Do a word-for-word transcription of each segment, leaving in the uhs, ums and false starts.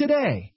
today.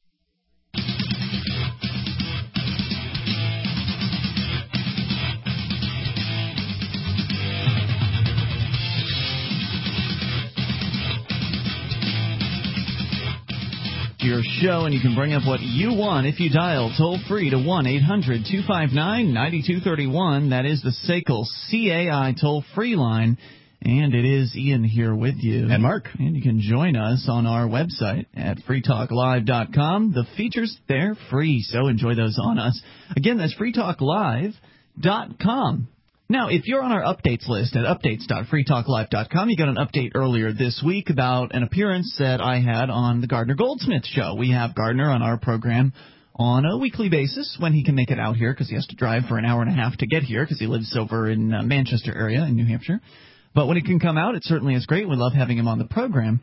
Your show, and you can bring up what you want if you dial toll-free to one eight hundred two five nine nine two three one. That is the S A C L C A I toll-free line. And it is Ian here with you. And Mark. And you can join us on our website at free talk live dot com. The features, they're free, so enjoy those on us. Again, that's free talk live dot com. Now, if you're on our updates list at updates dot free talk live dot com, you got an update earlier this week about an appearance that I had on the Gardner Goldsmith Show. We have Gardner on our program on a weekly basis when he can make it out here, because he has to drive for an hour and a half to get here because he lives over in uh, Manchester area in New Hampshire. But when he can come out, it certainly is great. We love having him on the program.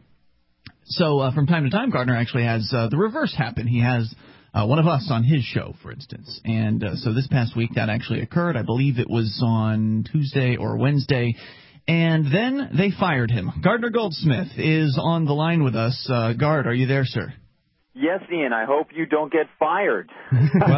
So uh, from time to time, Gardner actually has uh, the reverse happen. He has Uh, one of us on his show, for instance. And uh, so this past week that actually occurred. I believe it was on Tuesday or Wednesday. And then they fired him. Gardner Goldsmith is on the line with us. Uh, Gard, are you there, sir? Yes, Ian. I hope you don't get fired. Well,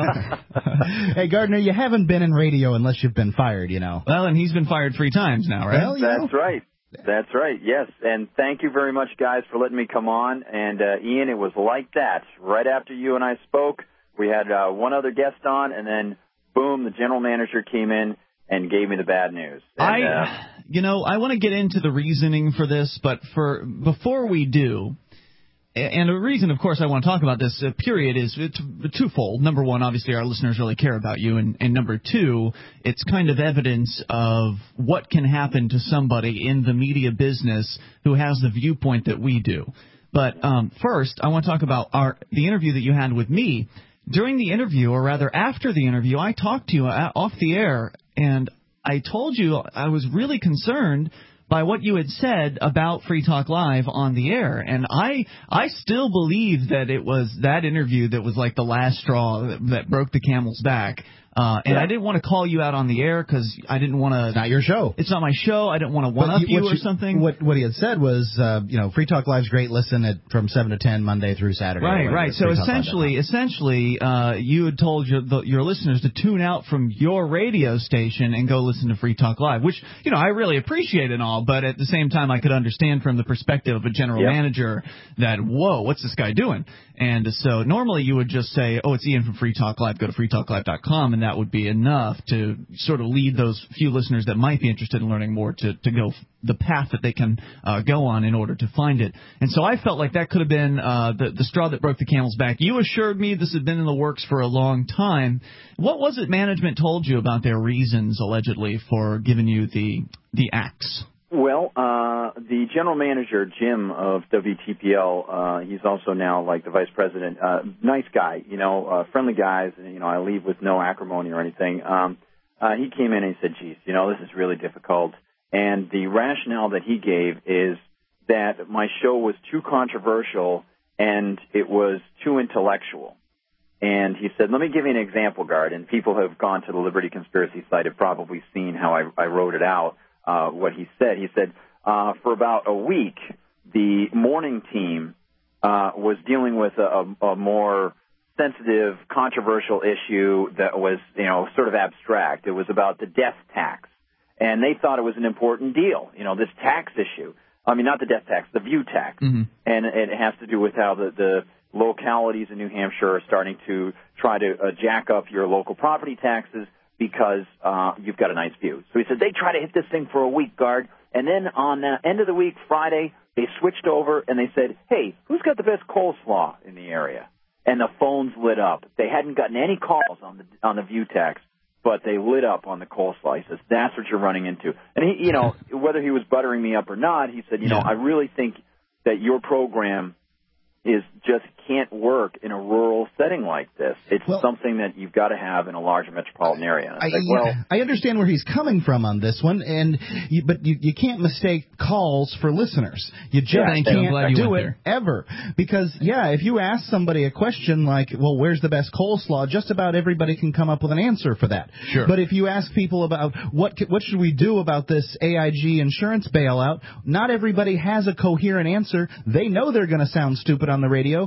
hey, Gardner, you haven't been in radio unless you've been fired, you know. Well, and he's been fired three times now, right? Well, That's know. right. That's right, yes. And thank you very much, guys, for letting me come on. And, uh, Ian, it was like that. Right after you and I spoke, we had uh, one other guest on, and then, boom, the general manager came in and gave me the bad news. And, I, uh, you know, I want to get into the reasoning for this, but for before we do, and the reason, of course, I want to talk about this uh, period is it's twofold. Number one, obviously, our listeners really care about you. And, and number two, it's kind of evidence of what can happen to somebody in the media business who has the viewpoint that we do. But um, first, I want to talk about our the interview that you had with me. During the interview, or rather after the interview, I talked to you off the air, and I told you I was really concerned by what you had said about Free Talk Live on the air. And I I still believe that it was that interview that was like the last straw that, that broke the camel's back. Uh, and yeah. I didn't want to call you out on the air because I didn't want to. It's not your show. It's not my show. I didn't want to one-up you, you or you, something. What what he had said was, uh, you know, Free Talk Live's great. Listen at from seven to ten Monday through Saturday. Right, right. So essentially, essentially, uh, you had told your the, your listeners to tune out from your radio station and go listen to Free Talk Live, which, you know, I really appreciate and all. But at the same time, I could understand from the perspective of a general yep. manager that, whoa, what's this guy doing? And so normally you would just say, oh, it's Ian from Free Talk Live. Go to free talk live dot com, and that would be enough to sort of lead those few listeners that might be interested in learning more to, to go the path that they can uh, go on in order to find it. And so I felt like that could have been uh, the, the straw that broke the camel's back. You assured me this had been in the works for a long time. What was it management told you about their reasons, allegedly, for giving you the the axe? Well, uh, the general manager, Jim, of W T P L, uh, he's also now like the vice president, uh, nice guy, you know, uh, friendly guys, and, you know, I leave with no acrimony or anything. Um, uh, he came in and he said, geez, you know, this is really difficult. And the rationale that he gave is that my show was too controversial and it was too intellectual. And he said, let me give you an example, Gard, and people who have gone to the Liberty Conspiracy site have probably seen how I, I wrote it out. Uh, what he said. He said, uh, for about a week, the morning team uh, was dealing with a, a, a more sensitive, controversial issue that was, you know, sort of abstract. It was about the death tax. And they thought it was an important deal, you know, this tax issue. I mean, not the death tax, the view tax. Mm-hmm. And it has to do with how the, the localities in New Hampshire are starting to try to uh, jack up your local property taxes because uh, you've got a nice view. So he said they try to hit this thing for a week, Gard, and then on the end of the week, Friday, they switched over and they said, hey, who's got the best coleslaw in the area? And the phones lit up. They hadn't gotten any calls on the on the view tax, but they lit up on the coleslaw. He says, that's what you're running into. And, he, you know, whether he was buttering me up or not, he said, you know, yeah. I really think that your program is just can't work in a rural setting like this. It's well, something that you've got to have in a larger metropolitan area. I, I, like, well, I understand where he's coming from on this one, and you, but you, you can't mistake calls for listeners. You just yeah, can't you do it there. ever. Because, yeah, if you ask somebody a question like, well, where's the best coleslaw, just about everybody can come up with an answer for that. Sure. But if you ask people about what what should we do about this A I G insurance bailout, not everybody has a coherent answer. They know they're going to sound stupid on the radio, so they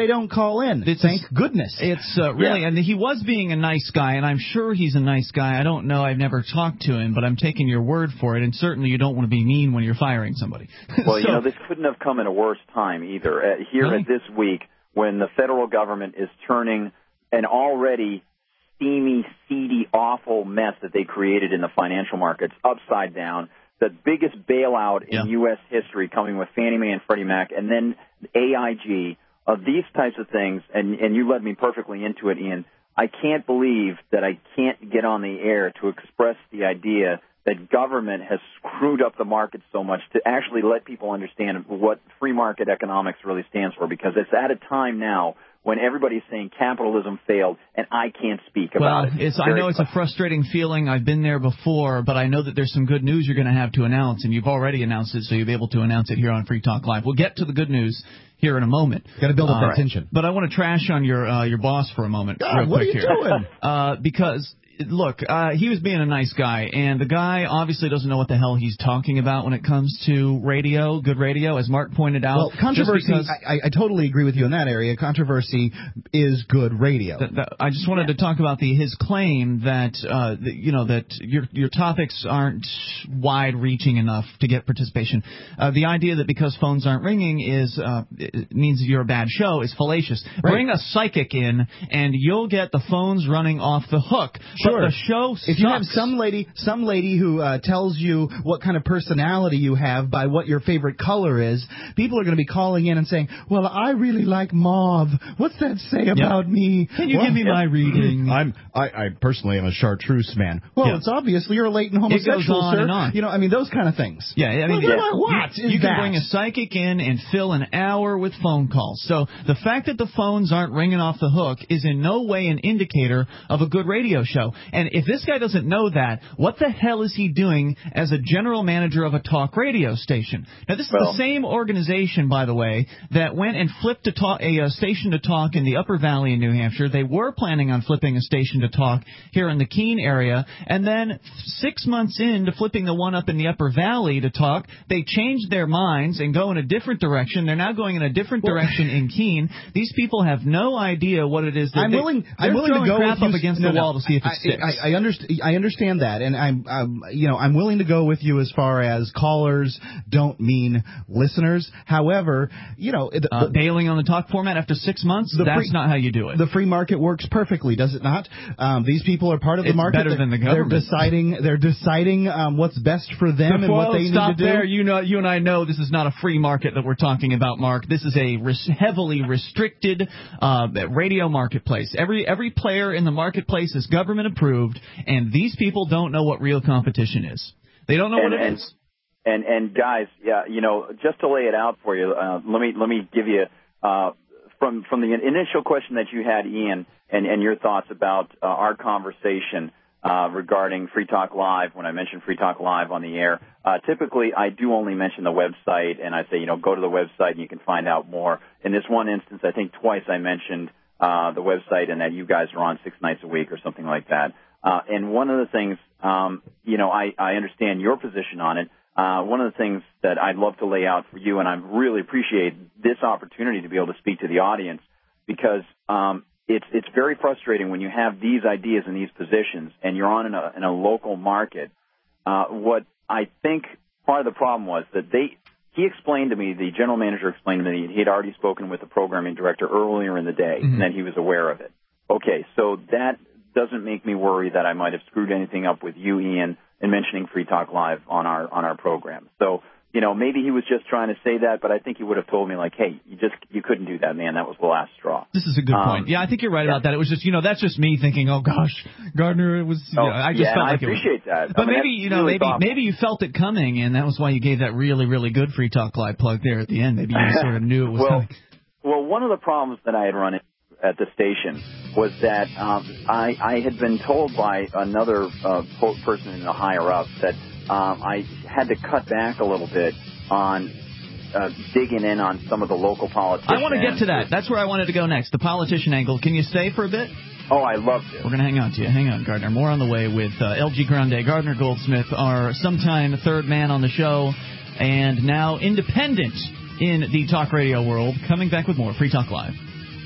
they don't call in. It's, Thank goodness. It's uh, really, yeah. and he was being a nice guy, and I'm sure he's a nice guy. I don't know. I've never talked to him, but I'm taking your word for it, and certainly you don't want to be mean when you're firing somebody. Well, so, you know, this couldn't have come at a worse time either. Uh, here really? at this week, when the federal government is turning an already steamy, seedy, awful mess that they created in the financial markets upside down, the biggest bailout in yeah. U S history coming with Fannie Mae and Freddie Mac, and then A I G, of these types of things, and, and you led me perfectly into it, Ian. I can't believe that I can't get on the air to express the idea that government has screwed up the market so much to actually let people understand what free market economics really stands for, because it's at a time now when everybody's saying capitalism failed, and I can't speak well, about it. It's, I know it's a frustrating feeling. I've been there before, but I know that there's some good news you're going to have to announce, and you've already announced it, so you'll be able to announce it here on Free Talk Live. We'll get to the good news here in a moment. Got to build up uh, that tension. But I want to trash on your uh, your boss for a moment. God, real what quick are you here. doing? Uh, because... Look, uh, he was being a nice guy, and the guy obviously doesn't know what the hell he's talking about when it comes to radio, good radio, as Mark pointed out. Well, controversy, because, I, I totally agree with you in that area. Controversy is good radio. Th- th- I just wanted yeah. to talk about the his claim that, uh, the, you know, that your your topics aren't wide-reaching enough to get participation. Uh, the idea that because phones aren't ringing is uh, it means you're a bad show is fallacious. Right. Bring a psychic in, and you'll get the phones running off the hook. Sure. But the show sucks. If you have some lady, some lady who uh, tells you what kind of personality you have by what your favorite color is, people are going to be calling in and saying, "Well, I really like mauve. What's that say about yeah. me? Can you well, give me yeah. my reading?" I'm, I, I personally am a chartreuse man. Well, yeah. it's obviously you're a latent homosexual, it goes on sir. And on. You know, I mean, those kind of things. Yeah, I mean, well, yeah. what you, is you can that? bring a psychic in and fill an hour with phone calls. So the fact that the phones aren't ringing off the hook is in no way an indicator of a good radio show. And if this guy doesn't know that, what the hell is he doing as a general manager of a talk radio station? Now, this is well, the same organization, by the way, that went and flipped a, talk, a, a station to talk in the Upper Valley in New Hampshire. They were planning on flipping a station to talk here in the Keene area, and then six months into flipping the one up in the Upper Valley to talk, they changed their minds and go in a different direction. They're now going in a different well, direction in Keene. These people have no idea what it is that I'm they, willing. I'm willing to go crap with up you, against no, the no, wall to see if it I, sticks. I, I, understand, I understand that, and I'm, I'm, you know, I'm willing to go with you as far as callers don't mean listeners. However, you know, the, uh, the, bailing on the talk format after six months, that's free, not how you do it. The free market works perfectly, does it not? Um, these people are part of the it's market. Better they're, than the government. They're deciding. They're deciding um, what's best for them Before and what they stop need to there, do. You know, you and I know this is not a free market that we're talking about, Mark. This is a res- heavily restricted uh, radio marketplace. Every every player in the marketplace is government approved, and these people don't know what real competition is. They don't know and, what it and, is. And and guys, yeah, you know, just to lay it out for you, uh, let me let me give you uh, from from the initial question that you had, Ian, and, and your thoughts about uh, our conversation uh, regarding Free Talk Live. When I mentioned Free Talk Live on the air, uh, typically I do only mention the website, and I say, you know, go to the website and you can find out more. In this one instance, I think twice I mentioned uh, the website and that you guys are on six nights a week or something like that. Uh, and one of the things, um, you know, I, I understand your position on it. Uh, one of the things that I'd love to lay out for you, and I really appreciate this opportunity to be able to speak to the audience, because um, it's it's very frustrating when you have these ideas and these positions, and you're on in a, in a local market. Uh, what I think part of the problem was that they he explained to me, the general manager explained to me, he had already spoken with the programming director earlier in the day, mm-hmm. and that he was aware of it. Okay, so that doesn't make me worry that I might have screwed anything up with you, Ian, in mentioning Free Talk Live on our on our program. So, you know, maybe he was just trying to say that, but I think he would have told me, like, hey, you just you couldn't do that, man. That was the last straw. This is a good um, point. Yeah, I think you're right yeah. about that. It was just, you know, that's just me thinking, oh gosh, Gardner, it was. You oh, know, I just yeah, felt I like appreciate it was, that. But I mean, maybe you know, really maybe thoughtful. maybe you felt it coming, and that was why you gave that really really good Free Talk Live plug there at the end. Maybe you sort of knew it was well, coming. Well, one of the problems that I had run into at the station was that um, I, I had been told by another uh, person in the higher up that um, I had to cut back a little bit on uh, digging in on some of the local politicians. I want to get to that. That's where I wanted to go next, the politician angle. Can you stay for a bit? Oh, I love it. We're going to hang on to you. Hang on, Gardner. More on the way with uh, L G Grande, Gardner Goldsmith, our sometime third man on the show, and now independent in the talk radio world. Coming back with more Free Talk Live.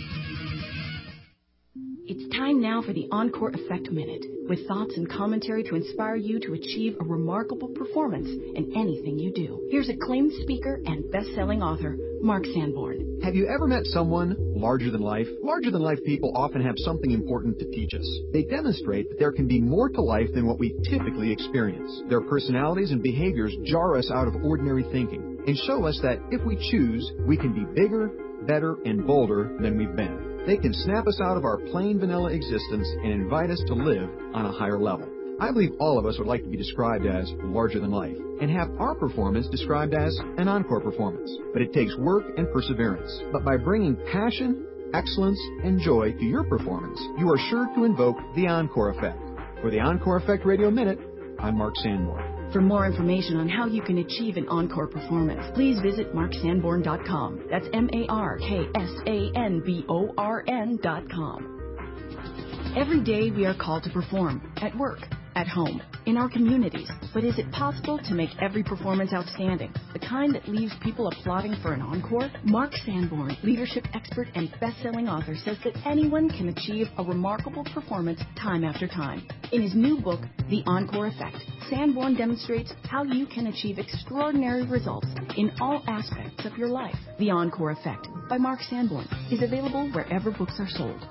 It's time now for the Encore Effect Minute, with thoughts and commentary to inspire you to achieve a remarkable performance in anything you do. Here's acclaimed speaker and best-selling author, Mark Sanborn. Have you ever met someone larger than life? Larger than life people often have something important to teach us. They demonstrate that there can be more to life than what we typically experience. Their personalities and behaviors jar us out of ordinary thinking and show us that if we choose, we can be bigger, better, and bolder than we've been. They can snap us out of our plain vanilla existence and invite us to live on a higher level. I believe all of us would like to be described as larger than life and have our performance described as an encore performance. But it takes work and perseverance. But by bringing passion, excellence, and joy to your performance, you are sure to invoke the Encore Effect. For the Encore Effect Radio Minute, I'm Mark Sanborn. For more information on how you can achieve an encore performance, please visit mark sanborn dot com. That's M A R K S A N B O R N dot com. Every day we are called to perform, at work, at home, in our communities. But is it possible to make every performance outstanding, the kind that leaves people applauding for an encore? Mark Sanborn, leadership expert and best-selling author, says that anyone can achieve a remarkable performance time after time. In his new book, The Encore Effect, Sanborn demonstrates how you can achieve extraordinary results in all aspects of your life. The Encore Effect by Mark Sanborn is available wherever books are sold.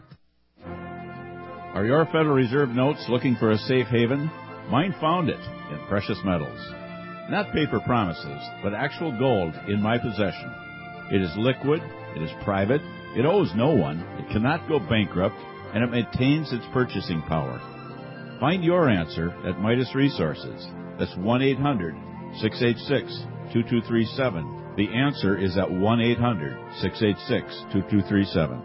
Are your Federal Reserve notes looking for a safe haven? Mine found it in precious metals. Not paper promises, but actual gold in my possession. It is liquid, it is private, it owes no one, it cannot go bankrupt, and it maintains its purchasing power. Find your answer at Midas Resources. That's one eight hundred, six eight six, two two three seven. The answer is at one eight hundred, six eight six, two two three seven.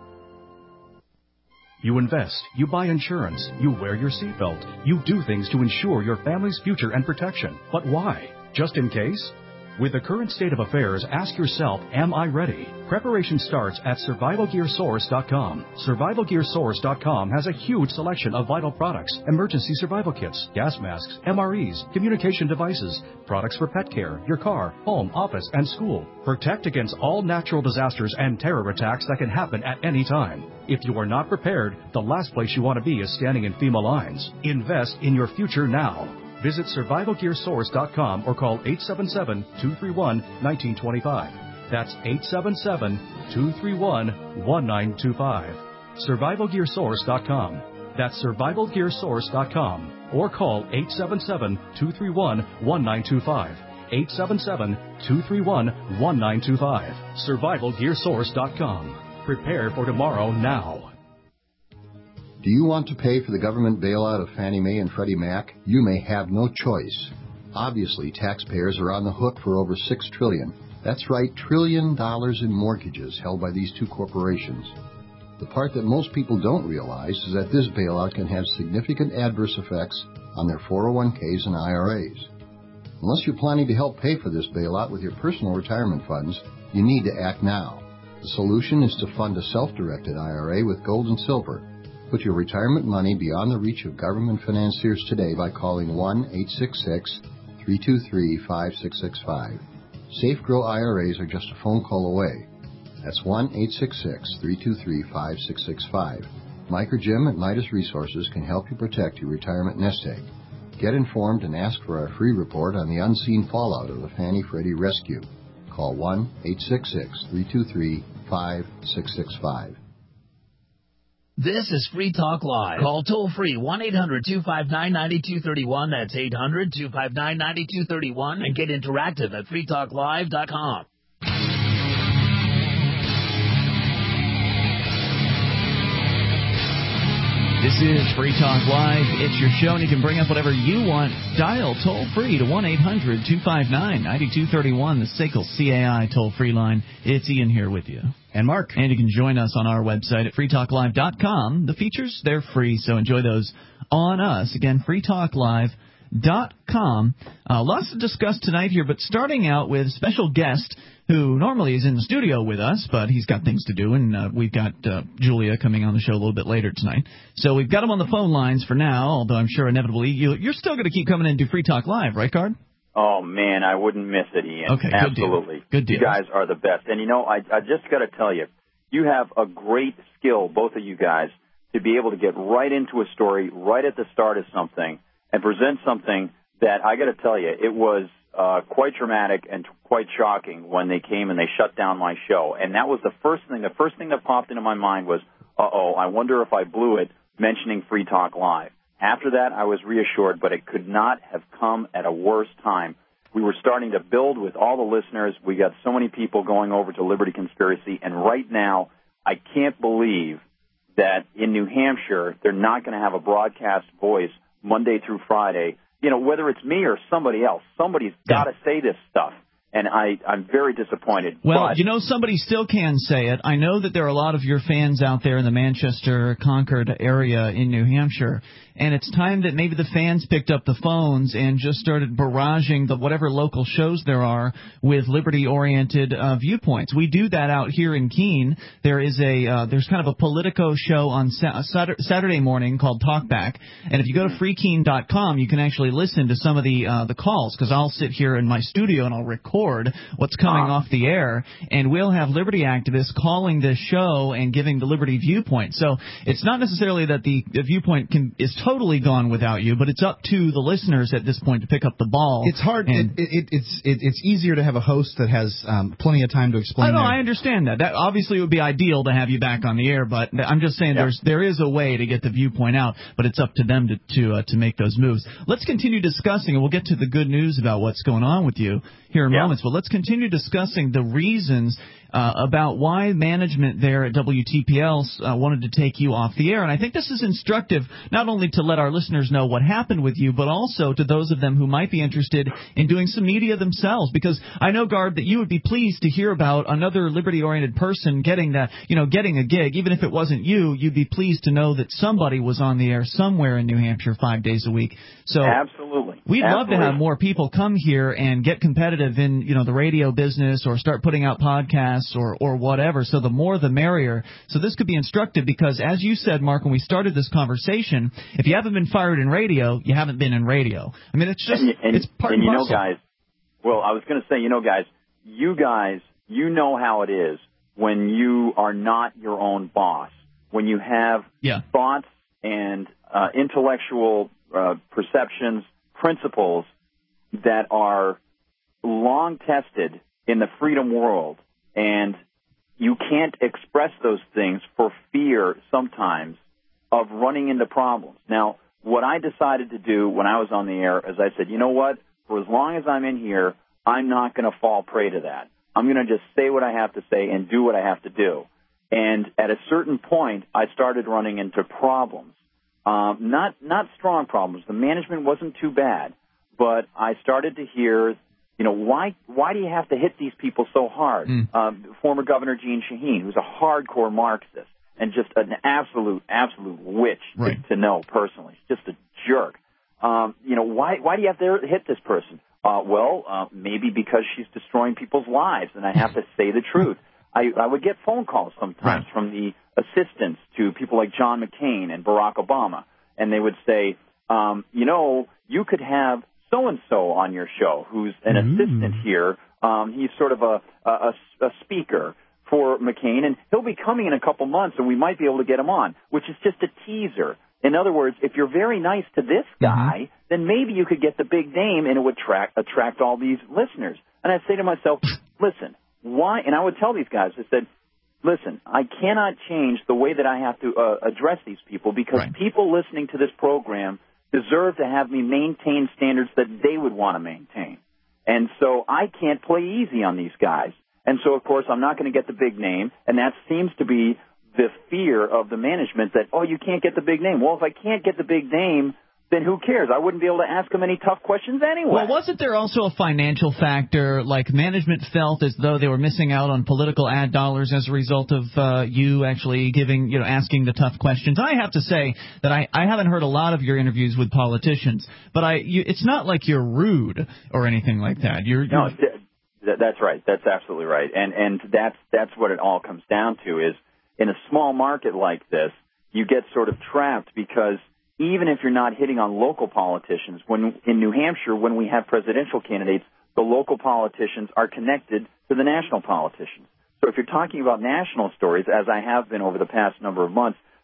You invest, you buy insurance, you wear your seatbelt, you do things to ensure your family's future and protection. But why? Just in case? With the current state of affairs, ask yourself, am I ready? Preparation starts at survival gear source dot com. survival gear source dot com has a huge selection of vital products, emergency survival kits, gas masks, M R Es, communication devices, products for pet care, your car, home, office, and school. Protect against all natural disasters and terror attacks that can happen at any time. If you are not prepared, the last place you want to be is standing in FEMA lines. Invest in your future now. Visit survival gear source dot com or call eight seven seven, two three one, one nine two five. That's eight seven seven, two three one, one nine two five. survival gear source dot com. That's survival gear source dot com or call eight seven seven, two three one, one nine two five. eight seven seven, two three one, one nine two five. survival gear source dot com. Prepare for tomorrow now. Do you want to pay for the government bailout of Fannie Mae and Freddie Mac? You may have no choice. Obviously, taxpayers are on the hook for over six trillion dollars. That's right, trillion dollars in mortgages held by these two corporations. The part that most people don't realize is that this bailout can have significant adverse effects on their four oh one k's and I R As. Unless you're planning to help pay for this bailout with your personal retirement funds, you need to act now. The solution is to fund a self-directed I R A with gold and silver. Put your retirement money beyond the reach of government financiers today by calling one eight six six, three two three, five six six five. Safe Grow I R As are just a phone call away. That's one eight six six, three two three, five six six five. Mike or Jim at Midas Resources can help you protect your retirement nest egg. Get informed and ask for our free report on the unseen fallout of the Fannie Freddie rescue. Call one eight six six, three two three, five six six five. This is Free Talk Live. Call toll-free one eight hundred, two five nine, nine two three one. That's eight hundred, two five nine, nine two three one. And get interactive at free talk live dot com. This is Free Talk Live. It's your show, and you can bring up whatever you want. Dial toll-free to one eight hundred, two five nine, nine two three one, the S A C L C A I toll-free line. It's Ian here with you. And Mark. And you can join us on our website at free talk live dot com. The features, they're free, so enjoy those on us. Again, free talk live dot com. Uh, lots to discuss tonight here, but starting out with a special guest who normally is in the studio with us, but he's got things to do, and uh, we've got uh, Julia coming on the show a little bit later tonight. So we've got him on the phone lines for now, although I'm sure inevitably you, you're still going to keep coming in and do Free Talk Live, right, Card? Oh, man, I wouldn't miss it, Ian. Okay, good Absolutely. Deal. Good deal. You guys are the best. And, you know, I, I just got to tell you, you have a great skill, both of you guys, to be able to get right into a story right at the start of something and present something that I got to tell you, it was uh, quite dramatic and quite shocking when they came and they shut down my show. And that was the first thing. The first thing that popped into my mind was, uh-oh, I wonder if I blew it mentioning Free Talk Live. After that, I was reassured, but it could not have come at a worse time. We were starting to build with all the listeners. We got so many people going over to Liberty Conspiracy, and right now, I can't believe that in New Hampshire, they're not going to have a broadcast voice Monday through Friday. You know, whether it's me or somebody else, somebody's got to say this stuff. And I, I'm very disappointed. Well, but, you know, somebody still can say it. I know that there are a lot of your fans out there in the Manchester, Concord area in New Hampshire, and it's time that maybe the fans picked up the phones and just started barraging the whatever local shows there are with liberty-oriented uh, viewpoints. We do that out here in Keene. There is a uh, there's kind of a Politico show on sa- Saturday morning called Talkback, and if you go to free keene dot com, you can actually listen to some of the uh, the calls, because I'll sit here in my studio and I'll record what's coming off the air, and we'll have Liberty activists calling this show and giving the Liberty viewpoint. So it's not necessarily that the, the viewpoint can is totally gone without you, but it's up to the listeners at this point to pick up the ball. It's hard. It, it, it's it, it's easier to have a host that has um, plenty of time to explain. I know. their... I understand that. That obviously would be ideal to have you back on the air, but I'm just saying yeah. there's there is a way to get the viewpoint out, but it's up to them to to, uh, to make those moves. Let's continue discussing, and we'll get to the good news about what's going on with you here in yeah. moments. But let's continue discussing the reasons uh, about why management there at W T P L uh, wanted to take you off the air. And I think this is instructive not only to let our listeners know what happened with you, but also to those of them who might be interested in doing some media themselves. Because I know, Gard, that you would be pleased to hear about another liberty-oriented person getting that, you know, getting a gig. Even if it wasn't you, you'd be pleased to know that somebody was on the air somewhere in New Hampshire five days a week. So absolutely, we'd absolutely. love to have more people come here and get competitive in, you know, the radio business, or start putting out podcasts or or whatever. So the more the merrier. So this could be instructive, because as you said, Mark, when we started this conversation, if you haven't been fired in radio, you haven't been in radio. I mean, it's just and, and, it's part and, and you parcel. know, guys. Well, I was going to say, you know, guys, you guys, you know how it is when you are not your own boss, when you have yeah. thoughts and uh, intellectual uh, perceptions, principles that are long tested in the freedom world, and you can't express those things for fear sometimes of running into problems. Now, what I decided to do when I was on the air is I said, you know what, for as long as I'm in here, I'm not going to fall prey to that. I'm going to just say what I have to say and do what I have to do. And at a certain point, I started running into problems. Um, not not strong problems. The management wasn't too bad, but I started to hear, you know, why why do you have to hit these people so hard? Mm. Um, former Governor Jeanne Shaheen, who's a hardcore Marxist and just an absolute absolute witch right. to, to know personally, just a jerk. Um, you know, why why do you have to hit this person? Uh, well, uh, maybe because she's destroying people's lives, and I have to say the truth. I, I would get phone calls sometimes right. from the assistants to people like John McCain and Barack Obama, and they would say, um, you know, you could have so-and-so on your show who's an mm. assistant here. Um, he's sort of a, a, a speaker for McCain, and he'll be coming in a couple months, and we might be able to get him on, which is just a teaser. In other words, if you're very nice to this guy, mm-hmm. then maybe you could get the big name, and it would track, attract all these listeners. And I'd say to myself, listen, why? And I would tell these guys, I said, listen, I cannot change the way that I have to uh, address these people, because right. people listening to this program deserve to have me maintain standards that they would want to maintain. And so I can't play easy on these guys. And so, of course, I'm not going to get the big name, and that seems to be the fear of the management that, oh, you can't get the big name. Well, if I can't get the big name, then who cares? I wouldn't be able to ask them any tough questions anyway. Well, wasn't there also a financial factor? Like, management felt as though they were missing out on political ad dollars as a result of uh, you actually giving, you know, asking the tough questions. I have to say that I, I haven't heard a lot of your interviews with politicians, but I you, it's not like you're rude or anything like that. You're, you're no, th- that's right. That's absolutely right. And and that's that's what it all comes down to is, in a small market like this, you get sort of trapped, because even if you're not hitting on local politicians, when in New Hampshire, when we have presidential candidates, the local politicians are connected to the national politicians. So if you're talking about national stories, as I have been over the past number of months,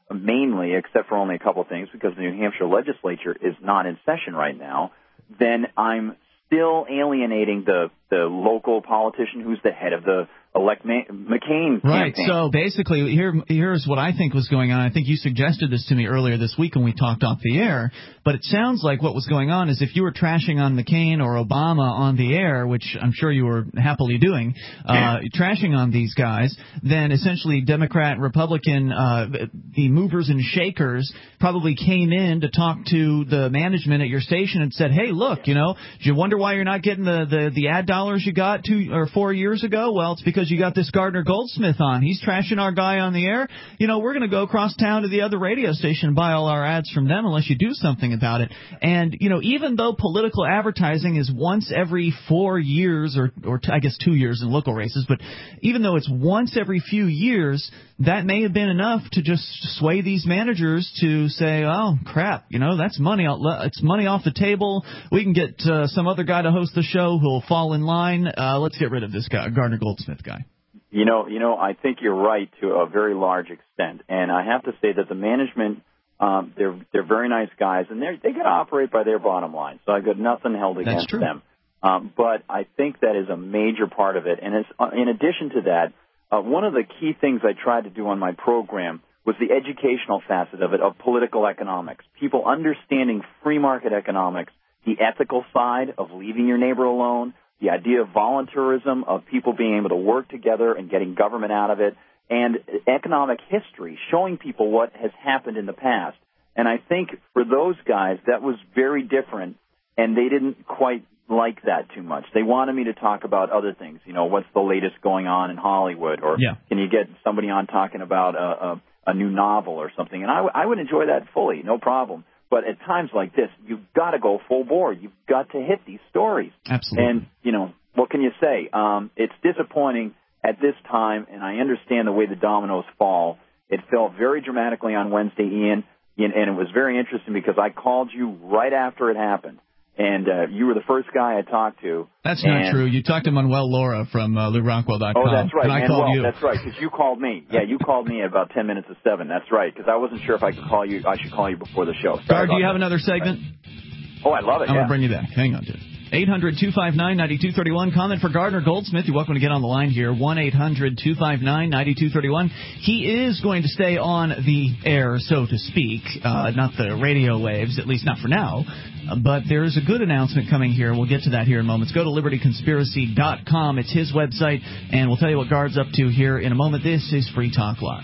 mainly, except for only a couple of things, because the New Hampshire legislature is not in session right now, then I'm still alienating the, the local politician who's the head of the elect Ma- McCain Right. campaign. So basically, here here's what I think was going on. I think you suggested this to me earlier this week when we talked off the air. But it sounds like what was going on is if you were trashing on McCain or Obama on the air, which I'm sure you were happily doing, uh, trashing on these guys, then essentially Democrat and Republican, uh, the movers and shakers probably came in to talk to the management at your station and said, hey, look, you know, do you wonder why you're not getting the, the, the ad dollars you got two or four years ago? Well, it's because you got this Gardner Goldsmith on. He's trashing our guy on the air. You know, we're going to go across town to the other radio station and buy all our ads from them unless you do something about it. And, you know, even though political advertising is once every four years or, or t- I guess two years in local races, but even though it's once every few years, that may have been enough to just sway these managers to say, oh, crap, you know, that's money. It's money off the table. We can get uh, some other guy to host the show who'll fall in line. Uh, let's get rid of this guy, Gardner Goldsmith guy. You know, you know, I think you're right to a very large extent, and I have to say that the management, um, they're they're very nice guys, and they they got to operate by their bottom line. So I've got nothing held against them. Um, but I think that is a major part of it, and it's, uh, in addition to that, uh, one of the key things I tried to do on my program was the educational facet of it, of political economics. People understanding free market economics, the ethical side of leaving your neighbor alone, the idea of volunteerism, of people being able to work together and getting government out of it, and economic history, showing people what has happened in the past. And I think for those guys, that was very different, and they didn't quite like that too much. They wanted me to talk about other things, you know, what's the latest going on in Hollywood, or yeah. Can you get somebody on talking about a, a, a new novel or something? And I, w- I would enjoy that fully, no problem. But at times like this, you've got to go full bore. You've got to hit these stories. Absolutely. And, you know, what can you say? Um, it's disappointing at this time, and I understand the way the dominoes fall. It fell very dramatically on Wednesday, Ian, and it was very interesting because I called you right after it happened. And uh, you were the first guy I talked to. That's not and, true. You talked to Manuel Laura from uh, Lou Rockwell dot com. Oh, that's right. And I Manuel, called you. That's right, because you called me. Yeah, you called me at about ten minutes of seven. That's right, because I wasn't sure if I could call you. I should call you before the show. Gar, do you that. have another segment? Oh, I love it. I'm yeah. going to bring you back. Hang on, dude. eight hundred two five nine nine two three one. Comment for Gardner Goldsmith. You're welcome to get on the line here. one eight hundred two five nine nine two three one. He is going to stay on the air, so to speak, uh, not the radio waves, at least not for now. Uh, but there is a good announcement coming here. We'll get to that here in moments. Go to liberty conspiracy dot com. It's his website, and we'll tell you what Guard's up to here in a moment. This is Free Talk Live.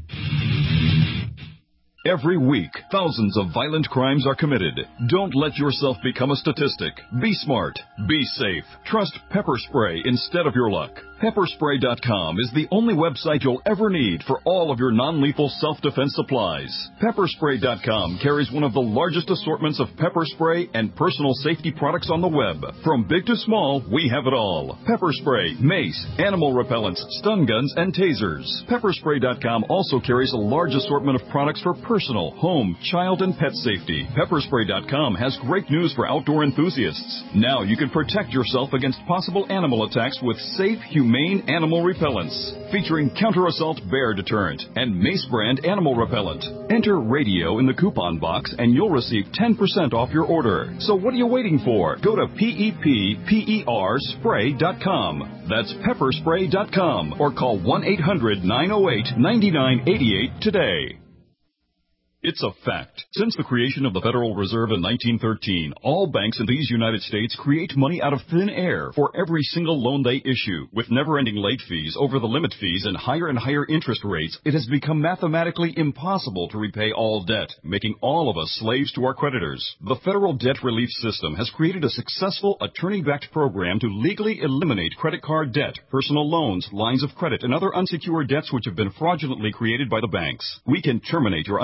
Every week, thousands of violent crimes are committed. Don't let yourself become a statistic. Be smart. Be safe. Trust Pepper Spray instead of your luck. Pepper Spray dot com is the only website you'll ever need for all of your non-lethal self-defense supplies. Pepper Spray dot com carries one of the largest assortments of pepper spray and personal safety products on the web. From big to small, we have it all. Pepper spray, mace, animal repellents, stun guns, and tasers. Pepper Spray dot com also carries a large assortment of products for personal, home, child, and pet safety. Pepper Spray dot com has great news for outdoor enthusiasts. Now you can protect yourself against possible animal attacks with safe, humane animal repellents. Featuring Counter-Assault Bear Deterrent and Mace Brand Animal Repellent. Enter radio in the coupon box and you'll receive ten percent off your order. So what are you waiting for? Go to P E P P E R spray dot com. That's Pepper Spray dot com or call one eight hundred nine oh eight nine nine eight eight today. It's a fact. Since the creation of the Federal Reserve in nineteen thirteen, all banks in these United States create money out of thin air for every single loan they issue. With never-ending late fees, over-the-limit fees, and higher and higher interest rates, it has become mathematically impossible to repay all debt, making all of us slaves to our creditors. The Federal Debt Relief System has created a successful attorney-backed program to legally eliminate credit card debt, personal loans, lines of credit, and other unsecured debts which have been fraudulently created by the banks. We can terminate your unsecured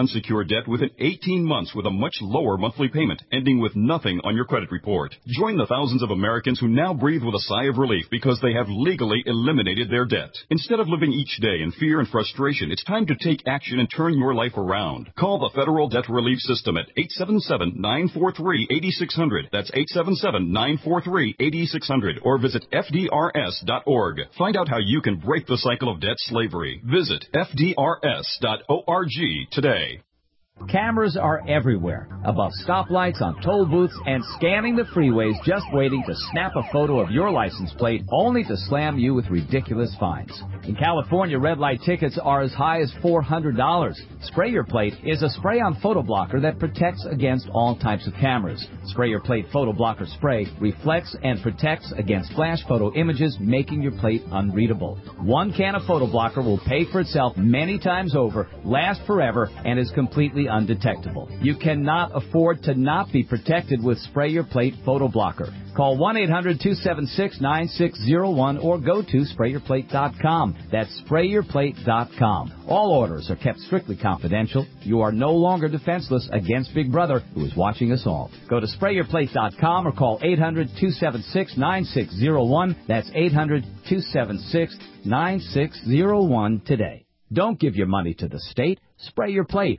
debt within eighteen months with a much lower monthly payment, ending with nothing on your credit report. Join the thousands of Americans who now breathe with a sigh of relief because they have legally eliminated their debt. Instead of living each day in fear and frustration, it's time to take action and turn your life around. Call the Federal Debt Relief System at eight seven seven, nine four three, eight six zero zero. That's eight seven seven, nine four three, eight six zero zero. Or visit F D R S dot org. Find out how you can break the cycle of debt slavery. Visit F D R S dot org today. Cameras are everywhere, above stoplights, on toll booths, and scanning the freeways just waiting to snap a photo of your license plate only to slam you with ridiculous fines. In California, red light tickets are as high as four hundred dollars. Spray Your Plate is a spray-on photo blocker that protects against all types of cameras. Spray Your Plate photo blocker spray reflects and protects against flash photo images, making your plate unreadable. One can of photo blocker will pay for itself many times over, last forever, and is completely undetectable. You cannot afford to not be protected with Spray Your Plate photo blocker. Call one eight hundred, two seven six, nine six zero one or go to spray your plate dot com. That's spray your plate dot com. All orders are kept strictly confidential. You are no longer defenseless against Big Brother, who is watching us all. Go to spray your plate dot com or call eight hundred, two seven six, nine six zero one. That's eight hundred, two seven six, nine six zero one today. Don't give your money to the state. Spray Your Plate.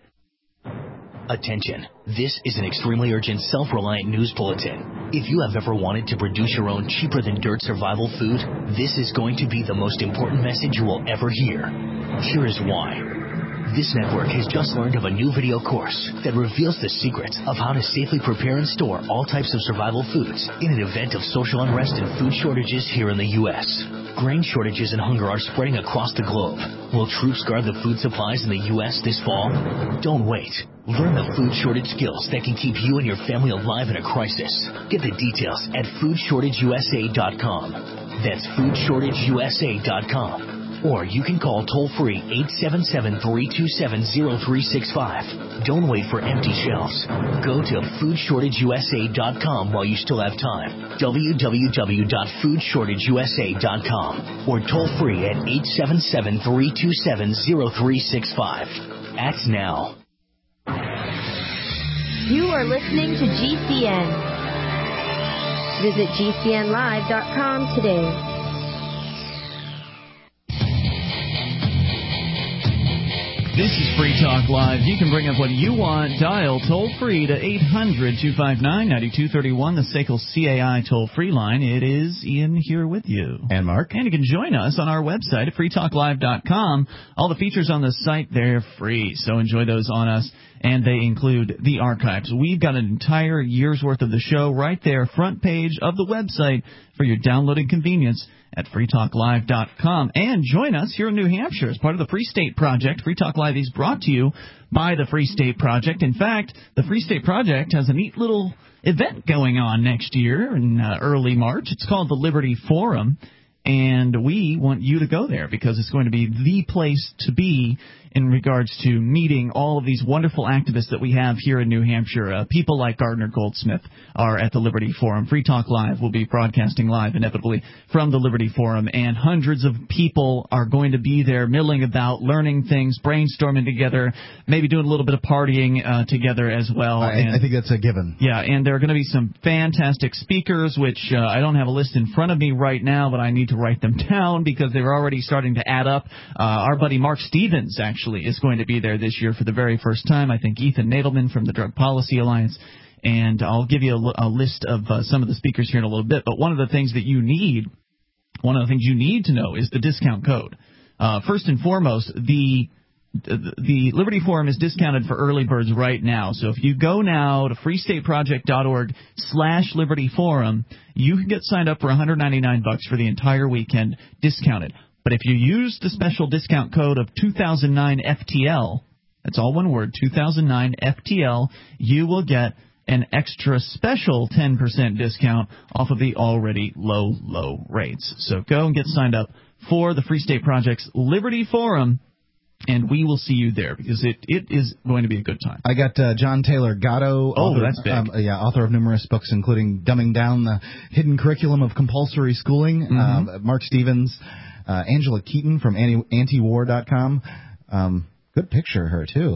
Attention. This is an extremely urgent, self-reliant news bulletin. If you have ever wanted to produce your own cheaper-than-dirt survival food, this is going to be the most important message you will ever hear. Here is why. This network has just learned of a new video course that reveals the secrets of how to safely prepare and store all types of survival foods in an event of social unrest and food shortages here in the U S Grain shortages and hunger are spreading across the globe. Will troops guard the food supplies in the U S this fall? Don't wait. Learn the food shortage skills that can keep you and your family alive in a crisis. Get the details at food shortage U S A dot com. That's food shortage U S A dot com. Or you can call toll-free eight seven seven, three two seven, zero three six five. Don't wait for empty shelves. Go to food shortage U S A dot com while you still have time. w w w dot food shortage U S A dot com. Or toll-free at eight seven seven, three two seven, zero three six five. Act now. You are listening to G C N. Visit G C N live dot com today. This is Free Talk Live. You can bring up what you want. Dial toll-free to eight hundred, two five nine, nine two three one, the S A C L C A I toll-free line. It is Ian here with you. And Mark. And you can join us on our website at free talk live dot com. All the features on the site, they're free, so enjoy those on us. And they include the archives. We've got an entire year's worth of the show right there, front page of the website for your downloading convenience at free talk live dot com. And join us here in New Hampshire as part of the Free State Project. Free Talk Live is brought to you by the Free State Project. In fact, the Free State Project has a neat little event going on next year in uh, early March. It's called the Liberty Forum. And we want you to go there because it's going to be the place to be in regards to meeting all of these wonderful activists that we have here in New Hampshire. Uh, people like Gardner Goldsmith are at the Liberty Forum. Free Talk Live will be broadcasting live inevitably from the Liberty Forum, and hundreds of people are going to be there milling about, learning things, brainstorming together, maybe doing a little bit of partying uh, together as well. I, and, I think that's a given. Yeah, and there are going to be some fantastic speakers, which uh, I don't have a list in front of me right now, but I need to write them down because they're already starting to add up. Uh, our buddy Mark Stevens, actually, is going to be there this year for the very first time. I think Ethan Nadelman from the Drug Policy Alliance. And I'll give you a, a list of uh, some of the speakers here in a little bit. But one of the things that you need, one of the things you need to know is the discount code. Uh, first and foremost, the the Liberty Forum is discounted for early birds right now. So if you go now to free state project dot org slash Liberty Forum, you can get signed up for one hundred ninety-nine bucks for the entire weekend, discounted. But if you use the special discount code of two thousand nine F T L, that's all one word, two thousand nine F T L, you will get an extra special ten percent discount off of the already low, low rates. So go and get signed up for the Free State Project's Liberty Forum, and we will see you there because it, it is going to be a good time. I got uh, John Taylor Gatto. Oh, author, that's big. Um, yeah, author of numerous books, including Dumbing Down the Hidden Curriculum of Compulsory Schooling. Mm-hmm. Um, Mark Stevens, uh, Angela Keaton from anti war dot com. Um, Good picture of her, too.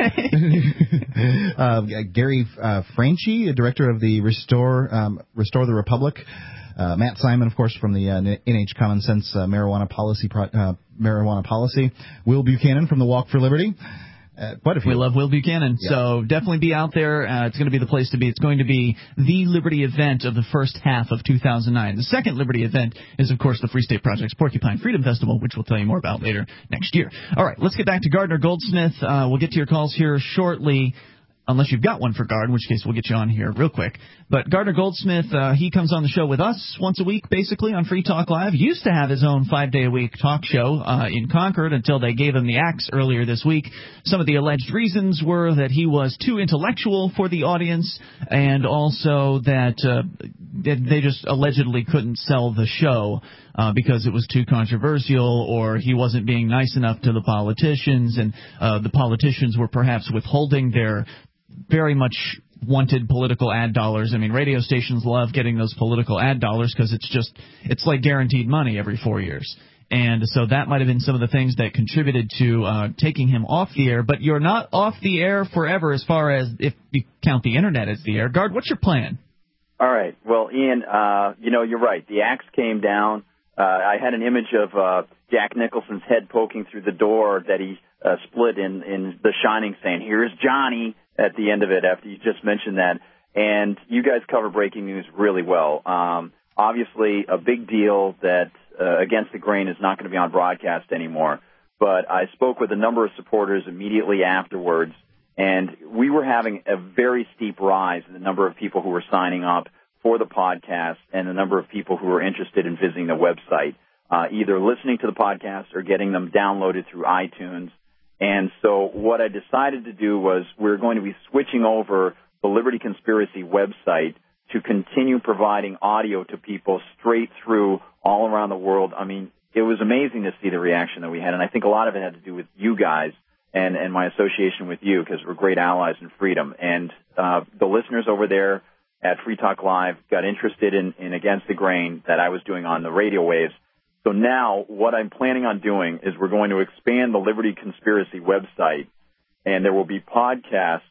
Yeah. uh, Gary uh, Franchi, director of the Restore um, Restore the Republic. Uh, Matt Simon, of course, from the uh, N H Common Sense uh, Marijuana Policy Pro- uh, Marijuana Policy. Will Buchanan from the Walk for Liberty. Uh, quite a few. We love Will Buchanan, yeah. so definitely be out there. Uh, it's going to be the place to be. It's going to be the Liberty event of the first half of two thousand nine. The second Liberty event is, of course, the Free State Project's Porcupine Freedom Festival, which we'll tell you more about later next year. All right, let's get back to Gardner Goldsmith. Uh, we'll get to your calls here shortly. Unless you've got one for Gard, in which case we'll get you on here real quick. But Gardner Goldsmith, uh, he comes on the show with us once a week, basically, on Free Talk Live. Used to have his own five-day-a-week talk show uh, in Concord until they gave him the axe earlier this week. Some of the alleged reasons were that he was too intellectual for the audience, and also that uh, they just allegedly couldn't sell the show uh, because it was too controversial, or he wasn't being nice enough to the politicians, and uh, the politicians were perhaps withholding their very much wanted political ad dollars. I mean, radio stations love getting those political ad dollars because it's just, it's like guaranteed money every four years. And so that might have been some of the things that contributed to uh, taking him off the air. But you're not off the air forever as far as if you count the Internet as the air. Gard, what's your plan? All right. Well, Ian, uh, you know, you're right. The axe came down. Uh, I had an image of uh, Jack Nicholson's head poking through the door that he uh, split in, in The Shining, saying, "Here's Johnny," at the end of it after you just mentioned that. And you guys cover breaking news really well. Um, obviously, a big deal that uh, Against the Grain is not going to be on broadcast anymore. But I spoke with a number of supporters immediately afterwards, and we were having a very steep rise in the number of people who were signing up for the podcast and the number of people who were interested in visiting the website, uh, either listening to the podcast or getting them downloaded through iTunes. And so what I decided to do was we're going to be switching over the Liberty Conspiracy website to continue providing audio to people straight through all around the world. I mean, it was amazing to see the reaction that we had, and I think a lot of it had to do with you guys and, and my association with you, because we're great allies in freedom. And uh, the listeners over there at Free Talk Live got interested in, in Against the Grain that I was doing on the radio waves. So now what I'm planning on doing is we're going to expand the Liberty Conspiracy website, and there will be podcasts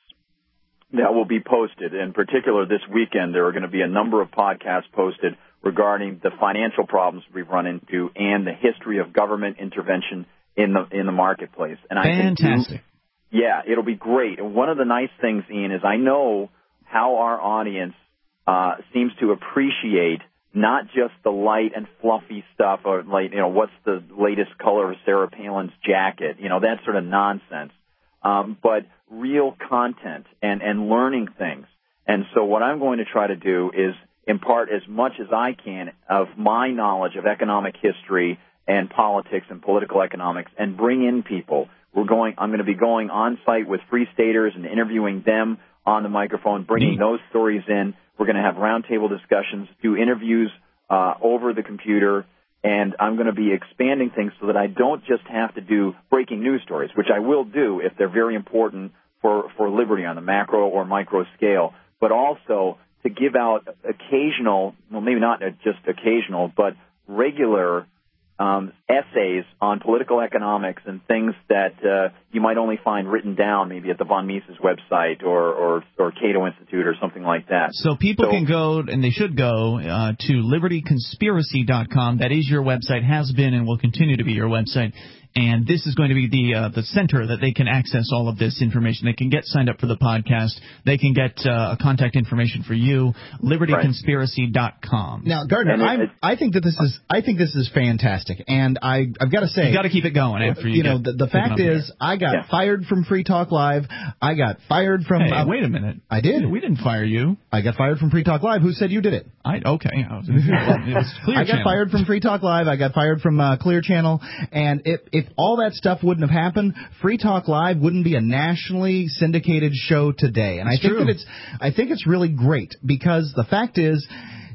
that will be posted. In particular, this weekend, there are going to be a number of podcasts posted regarding the financial problems we've run into and the history of government intervention in the in the marketplace. And Fantastic. I do, yeah, it'll be great. And one of the nice things, Ian, is I know how our audience uh, seems to appreciate not just the light and fluffy stuff, or like, you know, what's the latest color of Sarah Palin's jacket, you know, that sort of nonsense, um, but real content and, and learning things. And so what I'm going to try to do is impart as much as I can of my knowledge of economic history and politics and political economics, and bring in people. We're going, I'm going to be going on site with Free Staters and interviewing them on the microphone, bringing those stories in. We're going to have roundtable discussions, do interviews uh, over the computer, and I'm going to be expanding things so that I don't just have to do breaking news stories, which I will do if they're very important for, for liberty on the macro or micro scale, but also to give out occasional, well, maybe not just occasional, but regular um, essays on political economics and things that uh, you might only find written down maybe at the Von Mises website or, or, or Cato Institute or something like that. So people so, can go, and they should go, uh, to liberty conspiracy dot com. That is your website, has been and will continue to be your website. And this is going to be the uh, the center that they can access all of this information. They can get signed up for the podcast. They can get uh, contact information for you. liberty conspiracy dot com. Now, Gardner, I'm, I think that this is I think this is fantastic, and I I've got to say, you got to keep it going after you. You get know, the, the fact is, I got yeah. fired from Free Talk Live. I got fired from. Hey, uh, wait a minute. I did. We didn't fire you. I got fired from Free Talk Live. Who said you did it? I okay. I was, it was Clear I got Channel. fired from Free Talk Live. I got fired from uh, Clear Channel, and if if all that stuff wouldn't have happened, Free Talk Live wouldn't be a nationally syndicated show today. And It's I think true. that it's I think it's really great, because the fact is,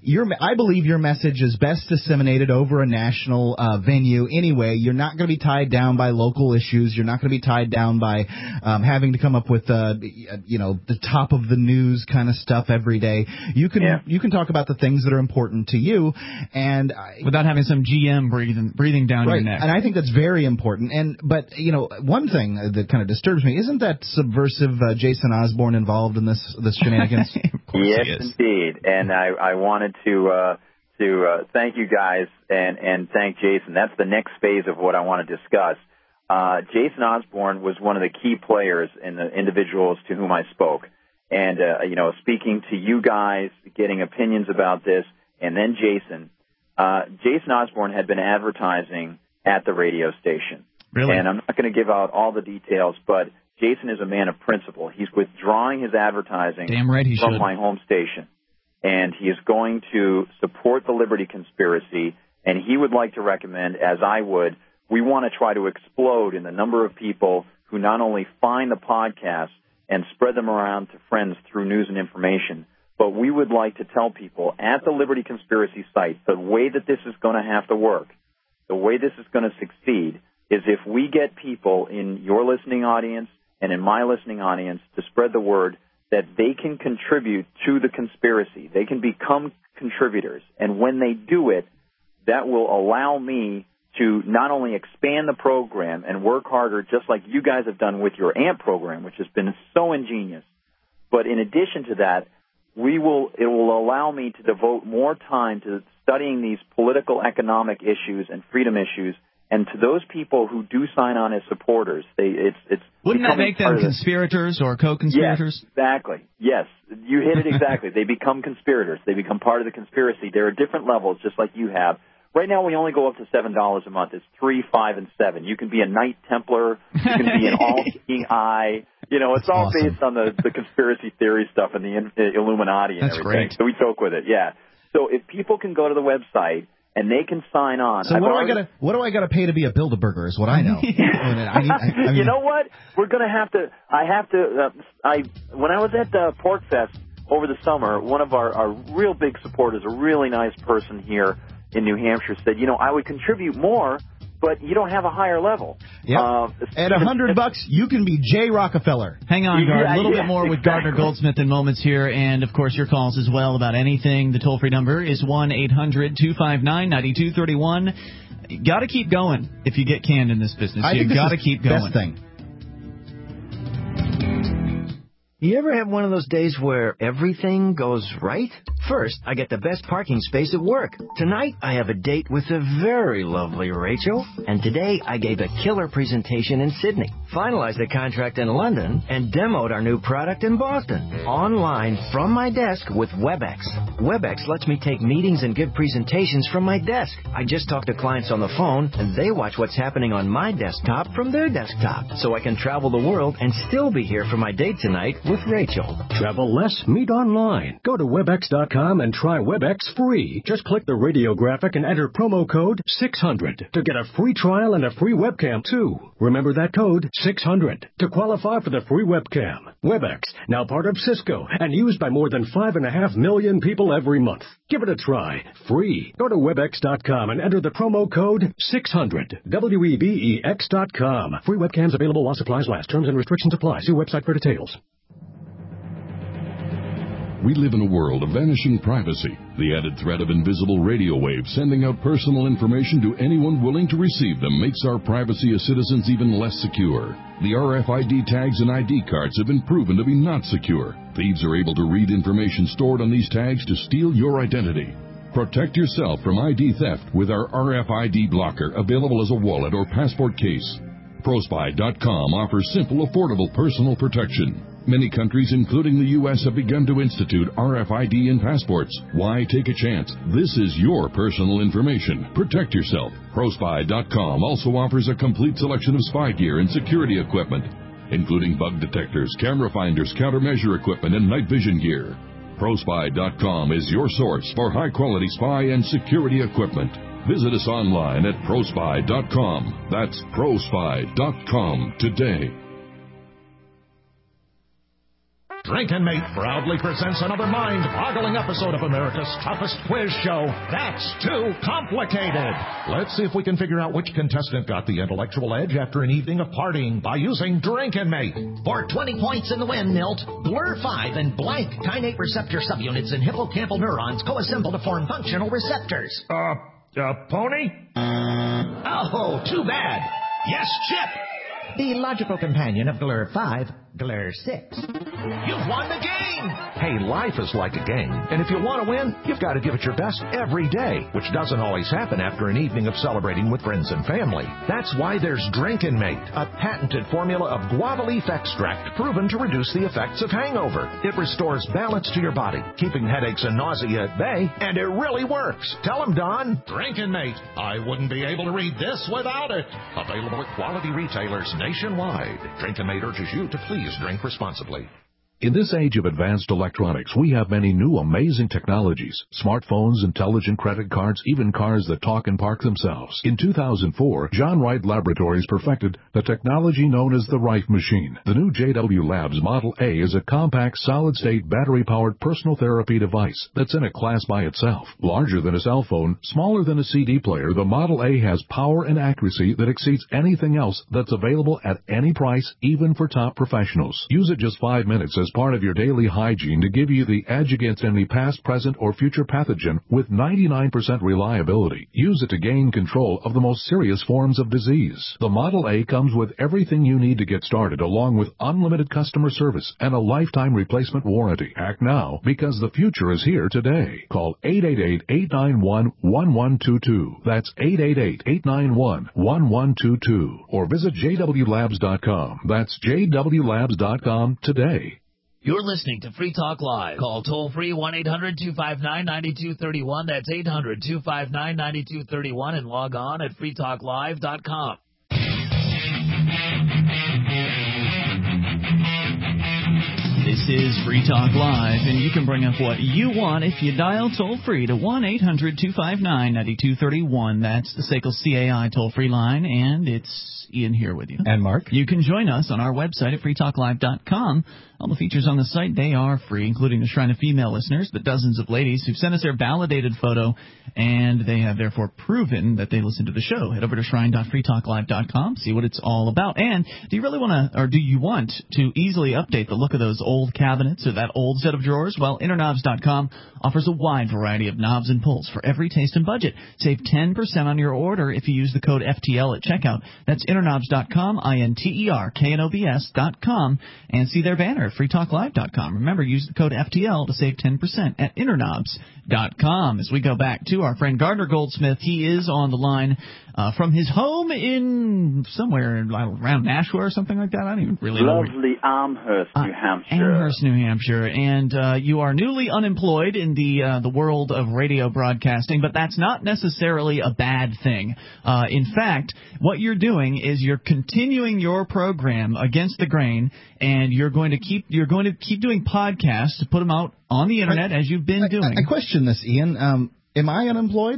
your I believe your message is best disseminated over a national uh, venue anyway. You're not going to be tied down by local issues. You're not going to be tied down by um, having to come up with uh, you know the top of the news kind of stuff every day. You can yeah. you can talk about the things that are important to you, and I, without having some G M breathing breathing down right. your neck. And I think that's very important. And but you know one thing that kind of disturbs me, isn't that subversive uh, Jason Osborne involved in this this shenanigans? Yes, indeed. And I, I wanted to uh, to uh, thank you guys and, and thank Jason. That's the next phase of what I want to discuss. Uh, Jason Osborne was one of the key players in the individuals to whom I spoke. And, uh, you know, speaking to you guys, getting opinions about this, and then Jason. Uh, Jason Osborne had been advertising at the radio station. Really? And I'm not going to give out all the details, but Jason is a man of principle. He's withdrawing his advertising Damn right he from should. my home station. And he is going to support the Liberty Conspiracy, and he would like to recommend, as I would, we want to try to explode in the number of people who not only find the podcast and spread them around to friends through news and information, but we would like to tell people at the Liberty Conspiracy site the way that this is going to have to work, the way this is going to succeed, is if we get people in your listening audience and in my listening audience to spread the word that they can contribute to the conspiracy. They can become contributors. And when they do it, that will allow me to not only expand the program and work harder, just like you guys have done with your A M P program, which has been so ingenious, but in addition to that, we will it will allow me to devote more time to studying these political, economic issues and freedom issues. And to those people who do sign on as supporters, they it's it's wouldn't that make them conspirators or co-conspirators? Yes, exactly. Yes, you hit it exactly. They become conspirators. They become part of the conspiracy. There are different levels, just like you have. Right now, we only go up to seven dollars a month. It's three, five, and seven. You can be a Knight Templar. You can be an all-seeing eye. You know, it's That's all awesome. based on the the conspiracy theory stuff and the uh, Illuminati and That's everything. great. So we joke with it. Yeah. So if people can go to the website and they can sign on. So I've what do already, I gotta what do I gotta pay to be a Build-A-Burger is what I know. I mean, I need, I, I mean, you know what? We're gonna have to. I have to. Uh, I when I was at the Pork Fest over the summer, one of our, our real big supporters, a really nice person here in New Hampshire, said, you know, I would contribute more, but you don't have a higher level. Yep. Uh, At a hundred bucks, you can be Jay Rockefeller. Hang on, Gard. Yeah, a little yeah, bit more with exactly. Gardner Goldsmith in moments here, and, of course, your calls as well about anything. The toll-free number is one eight hundred two five nine nine two three one. Got to keep going if you get canned in this business. I you think got to this is keep the going. best thing. You ever have one of those days where everything goes right? First, I get the best parking space at work. Tonight, I have a date with the very lovely Rachel. And today, I gave a killer presentation in Sydney, finalized a contract in London, and demoed our new product in Boston. Online from my desk with WebEx. WebEx lets me take meetings and give presentations from my desk. I just talk to clients on the phone, and they watch what's happening on my desktop from their desktop. So I can travel the world and still be here for my date tonight with Rachel. Travel less, meet online. Go to webex dot com and try WebEx free. Just click the radio graphic and enter promo code six hundred to get a free trial and a free webcam, too. Remember that code, six hundred, to qualify for the free webcam. WebEx, now part of Cisco and used by more than five and a half million people every month. Give it a try. Free. Go to webex dot com and enter the promo code six hundred. W E B E X dot com. Free webcams available while supplies last. Terms and restrictions apply. See website for details. We live in a world of vanishing privacy. The added threat of invisible radio waves sending out personal information to anyone willing to receive them makes our privacy as citizens even less secure. The R F I D tags and I D cards have been proven to be not secure. Thieves are able to read information stored on these tags to steal your identity. Protect yourself from I D theft with our R F I D blocker, available as a wallet or passport case. ProSpy dot com offers simple, affordable personal protection. Many countries, including the U S, have begun to institute R F I D in passports. Why take a chance? This is your personal information. Protect yourself. ProSpy dot com also offers a complete selection of spy gear and security equipment, including bug detectors, camera finders, countermeasure equipment, and night vision gear. ProSpy dot com is your source for high-quality spy and security equipment. Visit us online at ProSpy dot com. That's ProSpy dot com today. Drinkin' Mate proudly presents another mind-boggling episode of America's toughest quiz show, That's Too Complicated. Let's see if we can figure out which contestant got the intellectual edge after an evening of partying by using Drinkin' Mate. For twenty points in the win, Milt, Blur five and blank kainate receptor subunits in hippocampal neurons coassemble to form functional receptors. Uh, uh, pony? Oh, too bad. Yes, Chip. The logical companion of Glur five, Glur six. You've won the game! Hey, life is like a game, and if you want to win, you've got to give it your best every day, which doesn't always happen after an evening of celebrating with friends and family. That's why there's Drinkin' Mate, a patented formula of guava leaf extract proven to reduce the effects of hangover. It restores balance to your body, keeping headaches and nausea at bay, and it really works. Tell them, Don. Drinkin' Mate. I wouldn't be able to read this without it. Available at quality retailers nationwide. Drinkin' Mate urges you to please drink responsibly. In this age of advanced electronics, we have many new amazing technologies. Smartphones, intelligent credit cards, even cars that talk and park themselves. In two thousand four, John Wright Laboratories perfected the technology known as the Rife Machine. The new J W Labs Model A is a compact, solid-state, battery-powered personal therapy device that's in a class by itself. Larger than a cell phone, smaller than a C D player, the Model A has power and accuracy that exceeds anything else that's available at any price, even for top professionals. Use it just five minutes as part of your daily hygiene to give you the edge against any past, present, or future pathogen with ninety-nine percent reliability. Use it to gain control of the most serious forms of disease. The Model A comes with everything you need to get started, along with unlimited customer service and a lifetime replacement warranty. Act now, because the future is here today. Call eight eight eight, eight nine one, one one two two. That's eight eight eight, eight nine one, one one two two. Or visit j w labs dot com. That's j w labs dot com today. You're listening to Free Talk Live. Call toll-free one eight hundred two five nine nine two three one. That's eight hundred two five nine nine two three one. And log on at free talk live dot com. This is Free Talk Live, and you can bring up what you want if you dial toll-free to one eight hundred two five nine nine two three one. That's the S A C L C A I toll-free line, and it's Ian here with you. And Mark. You can join us on our website at free talk live dot com. All the features on the site, they are free, including the Shrine of Female listeners, the dozens of ladies who've sent us their validated photo, and they have therefore proven that they listen to the show. Head over to shrine dot free talk live dot com, see what it's all about. And do you really want to, or do you want to easily update the look of those old cabinets or that old set of drawers? Well, inner knobs dot com offers a wide variety of knobs and pulls for every taste and budget. Save ten percent on your order if you use the code F T L at checkout. That's inner knobs dot com, I N T E R K N O B S dot com, and see their banner at free talk live dot com. Remember, use the code F T L to save ten percent at inner knobs dot com. As we go back to our friend Gardner Goldsmith, he is on the line uh, from his home in somewhere in, around Nashua or something like that. I don't even really know. Lovely Amherst, New Hampshire. Amherst, New Hampshire. And uh, you are newly unemployed in the uh, the world of radio broadcasting, but that's not necessarily a bad thing. Uh, in fact, what you're doing is you're continuing your program against the grain, and you're going to keep you're going to keep doing podcasts to put them out on the internet I, as you've been I, doing. I, I question this, Ian. Um, am I unemployed?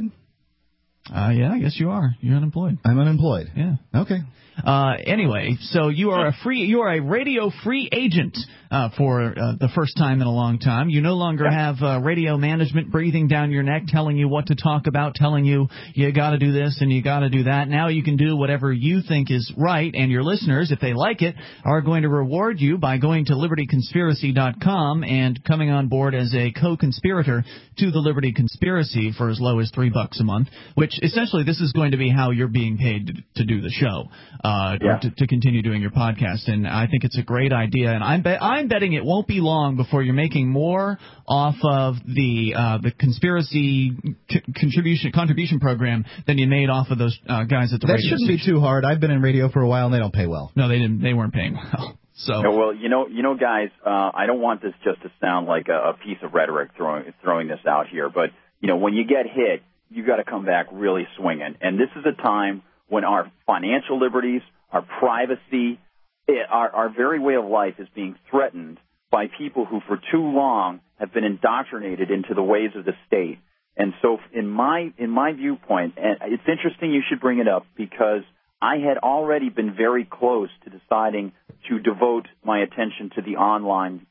Uh, yeah, I guess you are. You're unemployed. I'm unemployed. Yeah. Okay. Uh, anyway, so you are a free, you are a radio free agent uh, for uh, the first time in a long time. You no longer have uh, radio management breathing down your neck, telling you what to talk about, telling you you got to do this and you got to do that. Now you can do whatever you think is right, and your listeners, if they like it, are going to reward you by going to liberty conspiracy dot com and coming on board as a co-conspirator to the Liberty Conspiracy for as low as three bucks a month. Which essentially, this is going to be how you're being paid to, to do the show. Uh, yeah. to, to continue doing your podcast, and I think it's a great idea. And I'm bet I'm betting it won't be long before you're making more off of the uh, the conspiracy c contribution contribution program than you made off of those uh, guys at the that radio shouldn't station. be too hard. I've been in radio for a while, and they don't pay well. No, they didn't. They weren't paying well. So no, well, you know, you know, guys, uh, I don't want this just to sound like a, a piece of rhetoric throwing throwing this out here, but you know, when you get hit, you got to come back really swinging, and this is a time when our financial liberties, our privacy, our, our very way of life is being threatened by people who for too long have been indoctrinated into the ways of the state. And so in my in my viewpoint, and it's interesting you should bring it up, because I had already been very close to deciding to devote my attention to the online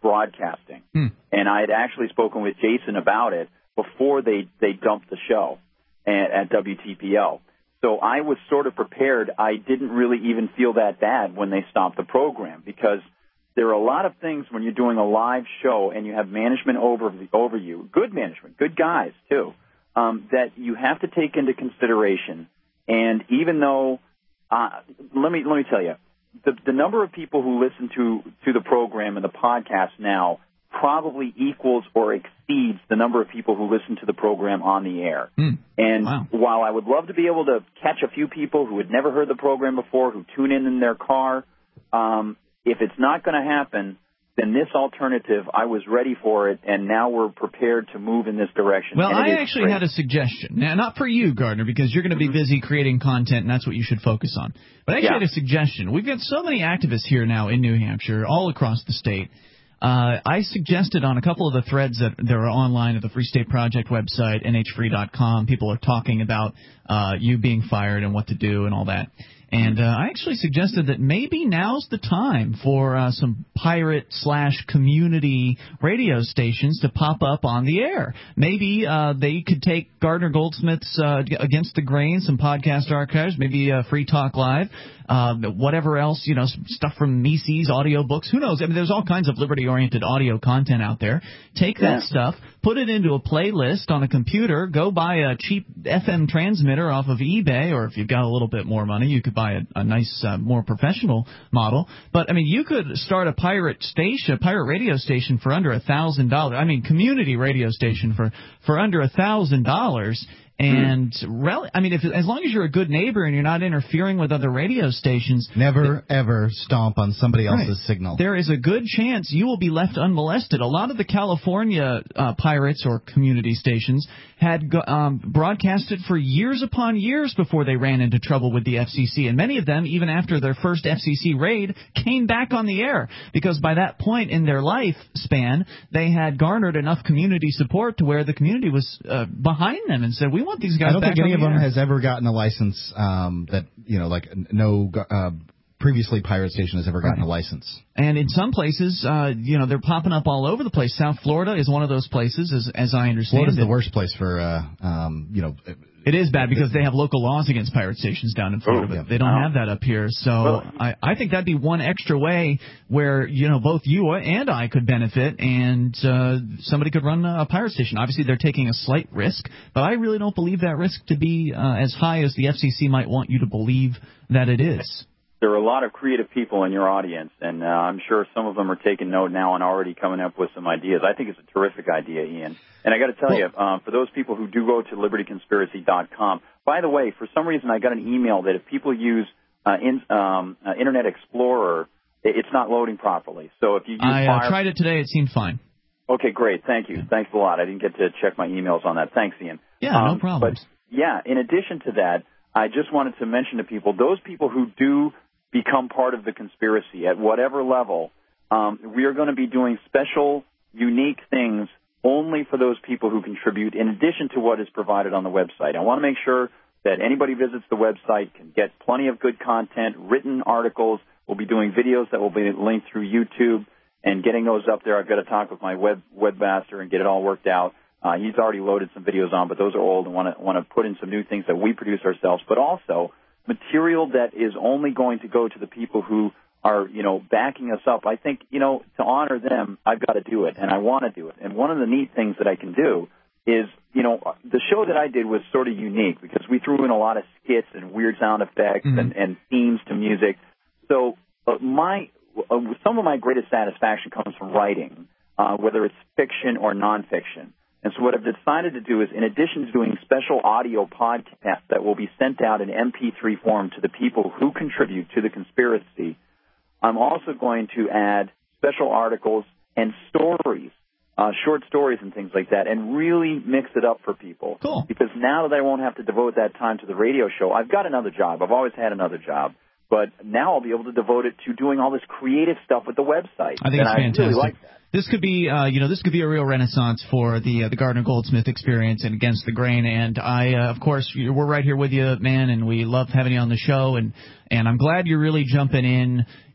broadcasting. Hmm. And I had actually spoken with Jason about it before they, they dumped the show at, at W T P L. So I was sort of prepared. I didn't really even feel that bad when they stopped the program, because there are a lot of things when you're doing a live show and you have management over, over you, good management, good guys too, um, that you have to take into consideration. And even though, uh, let me let me tell you, the, the number of people who listen to, to the program and the podcast now probably equals or exceeds the number of people who listen to the program on the air. Mm. And wow. while I would love to be able to catch a few people who had never heard the program before, who tune in in their car, um, if it's not going to happen, then this alternative, I was ready for it, and now we're prepared to move in this direction. Well, and I actually great. had a suggestion. Now, not for you, Gardner, because you're going to be busy creating content, and that's what you should focus on. But I actually Yeah. had a suggestion. We've got so many activists here now in New Hampshire, all across the state. Uh, I suggested on a couple of the threads that, that are online at the Free State Project website, N H free dot com, people are talking about uh, you being fired and what to do and all that. And uh, I actually suggested that maybe now's the time for uh, some pirate slash community radio stations to pop up on the air. Maybe uh, they could take Gardner Goldsmith's uh, Against the Grain, some podcast archives, maybe uh, Free Talk Live, uh, whatever else, you know, stuff from Mises, audio books. Who knows? I mean, there's all kinds of liberty-oriented audio content out there. Take that Yeah. stuff, put it into a playlist on a computer, go buy a cheap F M transmitter off of eBay, or if you've got a little bit more money, you could buy a, a nice, uh, more professional model. But, I mean, you could start a pirate station, a pirate radio station for under a thousand dollars. I mean, community radio station for, for under a thousand dollars. And, rel- I mean, if as long as you're a good neighbor and you're not interfering with other radio stations. Never, ever stomp on somebody else's Right. signal. There is a good chance you will be left unmolested. A lot of the California uh, pirates or community stations had go- um, broadcasted for years upon years before they ran into trouble with the F C C. And many of them, even after their first F C C raid, came back on the air because by that point in their lifespan, they had garnered enough community support to where the community was uh, behind them and said, we want these guys I don't back think any on of the them air. has ever gotten a license um, that, you know, like no uh, previously pirate station has ever gotten Right. a license. And in some places, uh, you know, they're popping up all over the place. South Florida is one of those places, as, as I understand Florida's it. the worst place for, uh, um, you know... It is bad because they have local laws against pirate stations down in Florida, Oh, but yeah. they don't Wow. have that up here. So Well- I, I think that'd be one extra way where, you know, both you and I could benefit, and uh, somebody could run a pirate station. Obviously, they're taking a slight risk, but I really don't believe that risk to be uh, as high as the F C C might want you to believe that it is. There are a lot of creative people in your audience, and uh, I'm sure some of them are taking note now and already coming up with some ideas. I think it's a terrific idea, Ian. And I got to tell you, um, for those people who do go to liberty conspiracy dot com, by the way, for some reason I got an email that if people use uh, in, um, uh, Internet Explorer, it, it's not loading properly. So if you use I uh, Fire- tried it today. It seemed fine. Okay, great. Thank you. Thanks a lot. I didn't get to check my emails on that. Thanks, Ian. Yeah, um, no problem. But, yeah, in addition to that, I just wanted to mention to people, those people who do become part of the conspiracy at whatever level, um, we are going to be doing special, unique things only for those people who contribute in addition to what is provided on the website. I want to make sure that anybody visits the website can get plenty of good content, written articles. We'll be doing videos that will be linked through YouTube and getting those up there. I've got to talk with my web webmaster and get it all worked out. Uh, he's already loaded some videos on, but those are old and want to want to put in some new things that we produce ourselves, but also material that is only going to go to the people who are, you know, backing us up. I think, you know, to honor them, I've got to do it, and I want to do it. And one of the neat things that I can do is, you know, the show that I did was sort of unique because we threw in a lot of skits and weird sound effects mm-hmm. and, and themes to music. So uh, my uh, some of my greatest satisfaction comes from writing, uh, whether it's fiction or nonfiction. And so what I've decided to do is, in addition to doing special audio podcasts that will be sent out in M P three form to the people who contribute to the conspiracy, I'm also going to add special articles and stories, uh, short stories and things like that, and really mix it up for people. Cool. Because now that I won't have to devote that time to the radio show, I've got another job. I've always had another job. But now I'll be able to devote it to doing all this creative stuff with the website. I think and it's fantastic. I really like that. This could be, uh, you know, this could be a real renaissance for the uh, the Gardner Goldsmith experience and Against the Grain. And I, uh, of course, we're right here with you, man, and we love having you on the show. And and I'm glad you're really jumping in.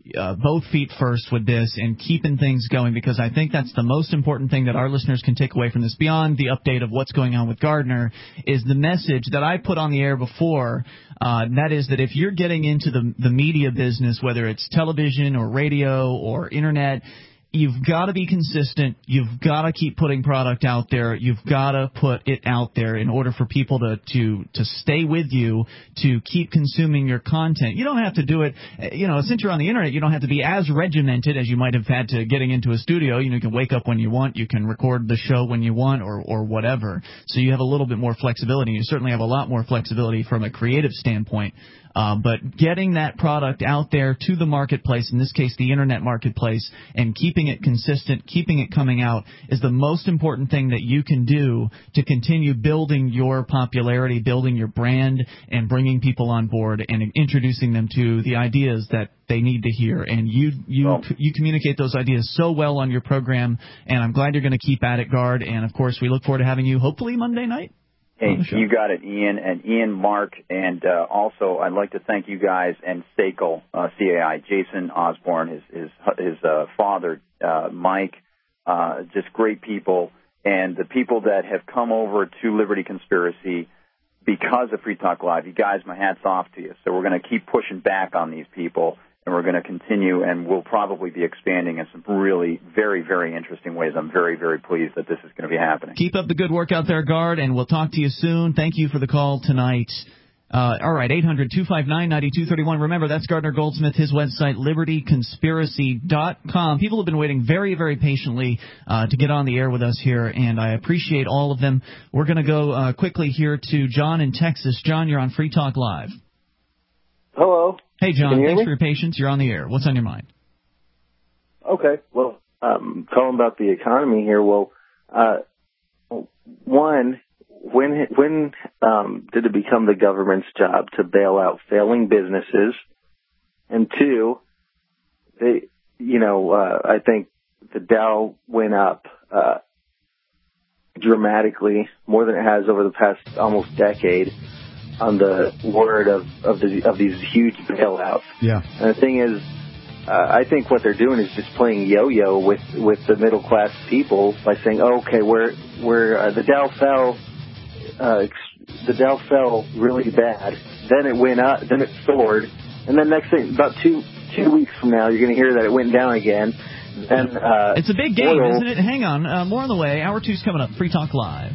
uh, both feet first with this and keeping things going, because I think that's the most important thing that our listeners can take away from this, beyond the update of what's going on with Gardner, is the message that I put on the air before, uh, and that is that if you're getting into the, the media business, whether it's television or radio or internet, you've got to be consistent. You've got to keep putting product out there. You've got to put it out there in order for people to, to, to stay with you, to keep consuming your content. You don't have to do it, you know, since you're on the internet, you don't have to be as regimented as you might have had to getting into a studio. You know, you can wake up when you want. You can record the show when you want, or, or whatever. So you have a little bit more flexibility. You certainly have a lot more flexibility from a creative standpoint. Uh, but getting that product out there to the marketplace, in this case the internet marketplace, and keeping it consistent, keeping it coming out, is the most important thing that you can do to continue building your popularity, building your brand, and bringing people on board and introducing them to the ideas that they need to hear. And you you oh. you communicate those ideas so well on your program, and I'm glad you're going to keep at it, Gard. And, of course, we look forward to having you hopefully Monday night. Hey, you got it, Ian, and Ian, Mark, and uh, also I'd like to thank you guys and S A C L, uh, C A I, Jason Osborne, his his, his uh, father, uh, Mike, uh, just great people, and the people that have come over to Liberty Conspiracy because of Free Talk Live. You guys, my hat's off to you. So we're going to keep pushing back on these people, and we're going to continue, and we'll probably be expanding in some really very, very interesting ways. I'm very, very pleased that this is going to be happening. Keep up the good work out there, Gard, and we'll talk to you soon. Thank you for the call tonight. Uh, all right, eight hundred two five nine nine two three one. Remember, that's Gardner Goldsmith, his website, liberty conspiracy dot com. People have been waiting very, very patiently uh, to get on the air with us here, and I appreciate all of them. We're going to go uh, quickly here to John in Texas. John, you're on Free Talk Live. Hello. Hey, John, Can you hear thanks me? for your patience. You're on the air. What's on your mind? Okay. Well, um, calling about the economy here. Well, uh, one, when when um, did it become the government's job to bail out failing businesses? And two, they, you know, uh, I think the Dow went up uh, dramatically, more than it has over the past almost decade, on the word of of, the, of these huge bailouts. Yeah. And the thing is, uh, I think what they're doing is just playing yo-yo with, with the middle class people by saying, oh, okay, we're we're uh, the Dow fell, uh, the Dow fell really bad. Then it went up, then it soared, and then next thing, about two two weeks from now, you're going to hear that it went down again. Then uh, it's a big game, oil, isn't it? Hang on, uh, more on the way. Hour two's coming up. Free Talk Live.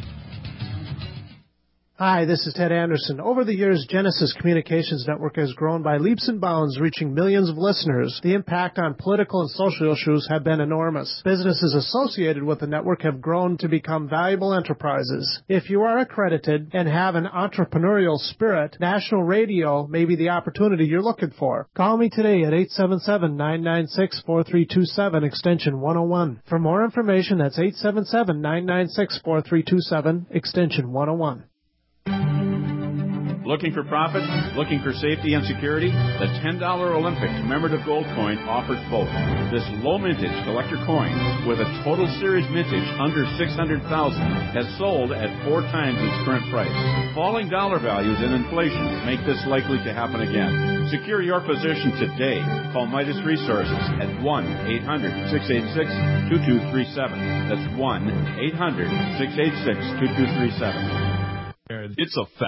Hi, this is Ted Anderson. Over the years, Genesis Communications Network has grown by leaps and bounds, reaching millions of listeners. The impact on political and social issues have been enormous. Businesses associated with the network have grown to become valuable enterprises. If you are accredited and have an entrepreneurial spirit, national radio may be the opportunity you're looking for. Call me today at eight seven seven, nine nine six, four three two seven, extension one oh one. For more information, that's eight seven seven, nine nine six, four three two seven, extension one oh one. Looking for profit? Looking for safety and security? The ten dollar Olympic commemorative gold coin offers both. This low mintage collector coin with a total series mintage under six hundred thousand has sold at four times its current price. Falling dollar values and inflation make this likely to happen again. Secure your position today. Call Midas Resources at one eight hundred, six eight six, two two three seven. That's one eight hundred, six eight six, two two three seven. It's a fact.